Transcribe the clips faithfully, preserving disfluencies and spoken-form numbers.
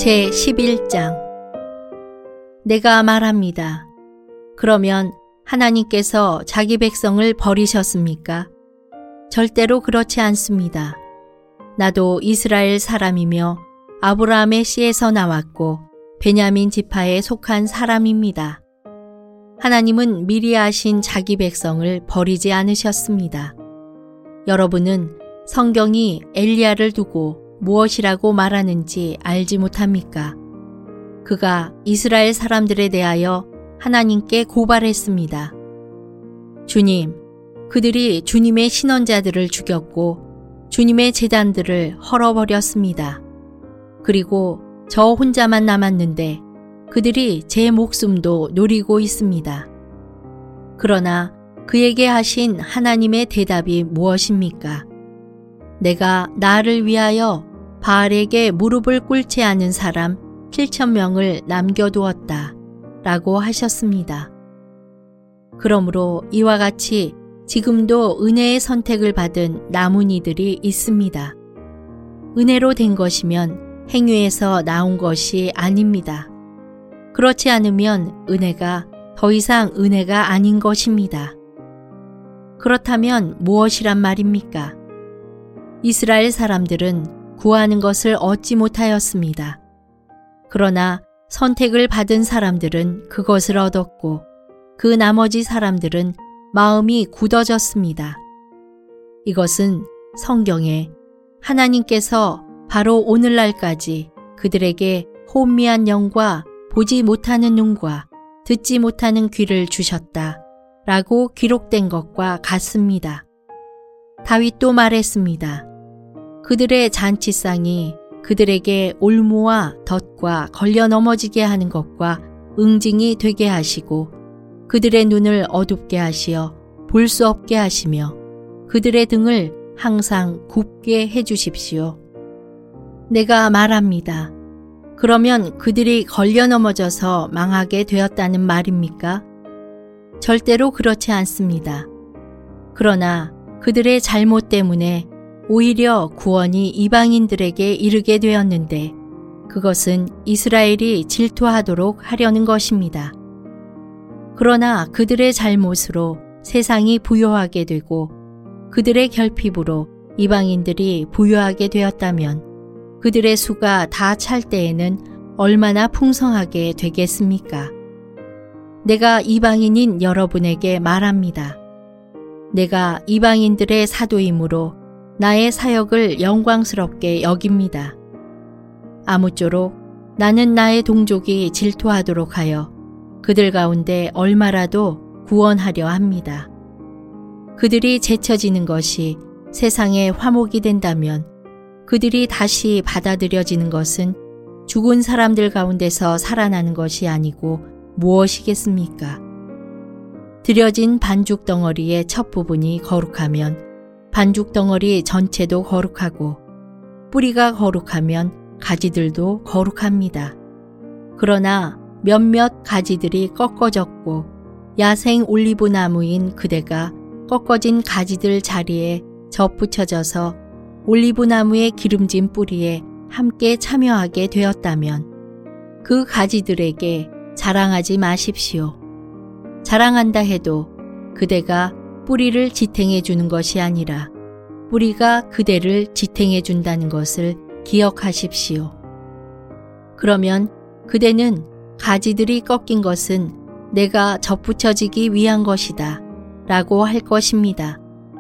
제십일 장. 내가 말합니다. 그러면 하나님께서 자기 백성을 버리셨습니까? 절대로 그렇지 않습니다. 나도 이스라엘 사람이며 아브라함의 씨에서 나왔고 베냐민 지파에 속한 사람입니다. 하나님은 미리 아신 자기 백성을 버리지 않으셨습니다. 여러분은 성경이 엘리야를 두고 무엇이라고 말하는지 알지 못합니까? 그가 이스라엘 사람들에 대하여 하나님께 고발했습니다. 주님, 그들이 주님의 신원자들을 죽였고 주님의 제단들을 헐어버렸습니다. 그리고 저 혼자만 남았는데 그들이 제 목숨도 노리고 있습니다. 그러나 그에게 하신 하나님의 대답이 무엇입니까? 내가 나를 위하여 바알에게 무릎을 꿇지 않은 사람 칠천 명을 남겨두었다 라고 하셨습니다. 그러므로 이와 같이 지금도 은혜의 선택을 받은 남은 이들이 있습니다. 은혜로 된 것이면 행위에서 나온 것이 아닙니다. 그렇지 않으면 은혜가 더 이상 은혜가 아닌 것입니다. 그렇다면 무엇이란 말입니까? 이스라엘 사람들은 구하는 것을 얻지 못하였습니다. 그러나 선택을 받은 사람들은 그것을 얻었고 그 나머지 사람들은 마음이 굳어졌습니다. 이것은 성경에 하나님께서 바로 오늘날까지 그들에게 혼미한 영과 보지 못하는 눈과 듣지 못하는 귀를 주셨다 라고 기록된 것과 같습니다. 다윗도 말했습니다. 그들의 잔치상이 그들에게 올무와 덫과 걸려 넘어지게 하는 것과 응징이 되게 하시고 그들의 눈을 어둡게 하시어 볼 수 없게 하시며 그들의 등을 항상 굽게 해주십시오. 내가 말합니다. 그러면 그들이 걸려 넘어져서 망하게 되었다는 말입니까? 절대로 그렇지 않습니다. 그러나 그들의 잘못 때문에 오히려 구원이 이방인들에게 이르게 되었는데 그것은 이스라엘이 질투하도록 하려는 것입니다. 그러나 그들의 잘못으로 세상이 부요하게 되고 그들의 결핍으로 이방인들이 부요하게 되었다면 그들의 수가 다 찰 때에는 얼마나 풍성하게 되겠습니까? 내가 이방인인 여러분에게 말합니다. 내가 이방인들의 사도이므로 나의 사역을 영광스럽게 여깁니다. 아무쪼록 나는 나의 동족이 질투하도록 하여 그들 가운데 얼마라도 구원하려 합니다. 그들이 제쳐지는 것이 세상의 화목이 된다면 그들이 다시 받아들여지는 것은 죽은 사람들 가운데서 살아나는 것이 아니고 무엇이겠습니까? 들여진 반죽 덩어리의 첫 부분이 거룩하면 반죽 덩어리 전체도 거룩하고 뿌리가 거룩하면 가지들도 거룩합니다. 그러나 몇몇 가지들이 꺾어졌고 야생 올리브 나무인 그대가 꺾어진 가지들 자리에 접붙여져서 올리브 나무의 기름진 뿌리에 함께 참여하게 되었다면 그 가지들에게 자랑하지 마십시오. 자랑한다 해도 그대가 뿌리를 지탱해 주는 것이 아니라 뿌리가 그대를 지탱해 준다는 것을 기억하십시오. 그러면 그대는 가지들이 꺾인 것은 내가 접붙여지기 위한 것이다 라고 할 것입니다.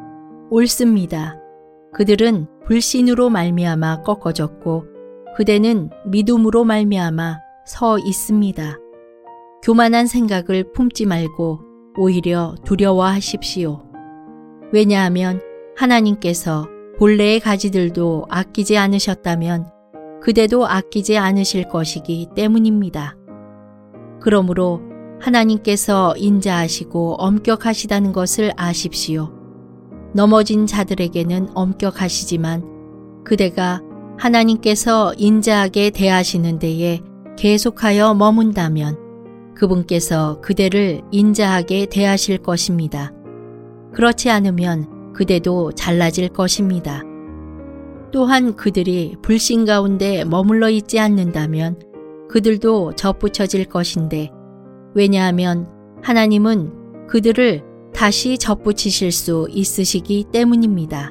옳습니다. 그들은 불신으로 말미암아 꺾어졌고 그대는 믿음으로 말미암아 서 있습니다. 교만한 생각을 품지 말고 오히려 두려워하십시오. 왜냐하면 하나님께서 본래의 가지들도 아끼지 않으셨다면 그대도 아끼지 않으실 것이기 때문입니다. 그러므로 하나님께서 인자하시고 엄격하시다는 것을 아십시오. 넘어진 자들에게는 엄격하시지만 그대가 하나님께서 인자하게 대하시는 데에 계속하여 머문다면 그분께서 그대를 인자하게 대하실 것입니다. 그렇지 않으면 그대도 잘라질 것입니다. 또한 그들이 불신 가운데 머물러 있지 않는다면 그들도 접붙여질 것인데, 왜냐하면 하나님은 그들을 다시 접붙이실 수 있으시기 때문입니다.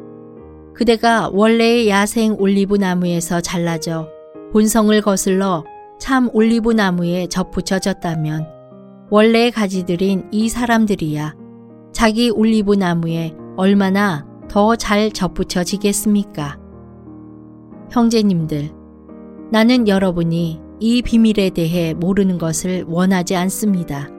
그대가 원래의 야생 올리브 나무에서 잘라져 본성을 거슬러 참 올리브 나무에 접붙여졌다면 원래의 가지들인 이 사람들이야 자기 올리브 나무에 얼마나 더 잘 접붙여지겠습니까? 형제님들, 나는 여러분이 이 비밀에 대해 모르는 것을 원하지 않습니다.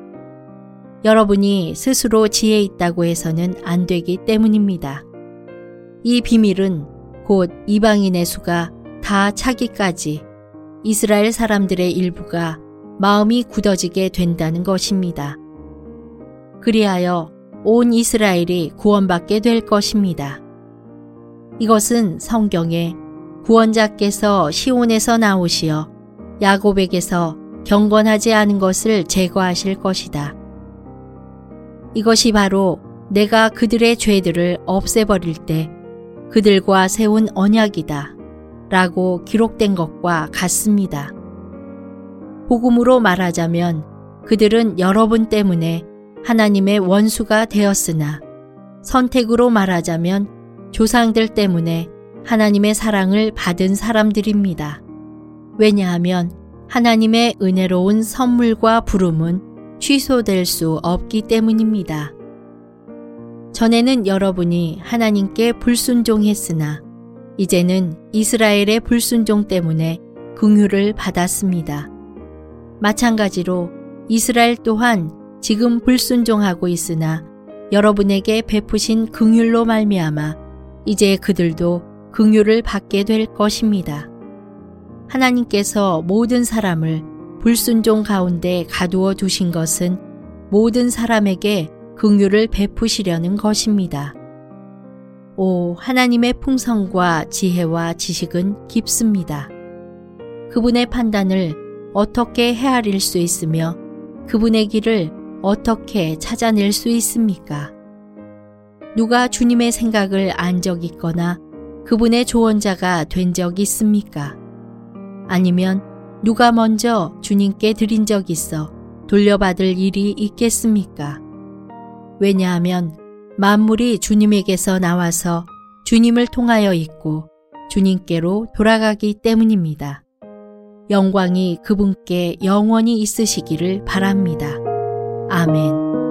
여러분이 스스로 지혜 있다고 해서는 안 되기 때문입니다. 이 비밀은 곧 이방인의 수가 다 차기까지 이스라엘 사람들의 일부가 마음이 굳어지게 된다는 것입니다. 그리하여 온 이스라엘이 구원받게 될 것입니다. 이것은 성경에 구원자께서 시온에서 나오시어 야곱에게서 경건하지 않은 것을 제거하실 것이다. 이것이 바로 내가 그들의 죄들을 없애버릴 때 그들과 세운 언약이다 라고 기록된 것과 같습니다. 복음으로 말하자면 그들은 여러분 때문에 하나님의 원수가 되었으나, 선택으로 말하자면 조상들 때문에 하나님의 사랑을 받은 사람들입니다. 왜냐하면 하나님의 은혜로운 선물과 부름은 취소될 수 없기 때문입니다. 전에는 여러분이 하나님께 불순종했으나 이제는 이스라엘의 불순종 때문에 긍휼을 받았습니다. 마찬가지로 이스라엘 또한 지금 불순종하고 있으나 여러분에게 베푸신 긍휼로 말미암아 이제 그들도 긍휼을 받게 될 것입니다. 하나님께서 모든 사람을 불순종 가운데 가두어 두신 것은 모든 사람에게 긍휼을 베푸시려는 것입니다. 오, 하나님의 풍성과 지혜와 지식은 깊습니다. 그분의 판단을 어떻게 헤아릴 수 있으며 그분의 길을 어떻게 찾아낼 수 있습니까? 누가 주님의 생각을 안 적 있거나 그분의 조언자가 된 적 있습니까? 아니면 누가 먼저 주님께 드린 적 있어 돌려받을 일이 있겠습니까? 왜냐하면 만물이 주님에게서 나와서 주님을 통하여 있고 주님께로 돌아가기 때문입니다. 영광이 그분께 영원히 있으시기를 바랍니다. 아멘.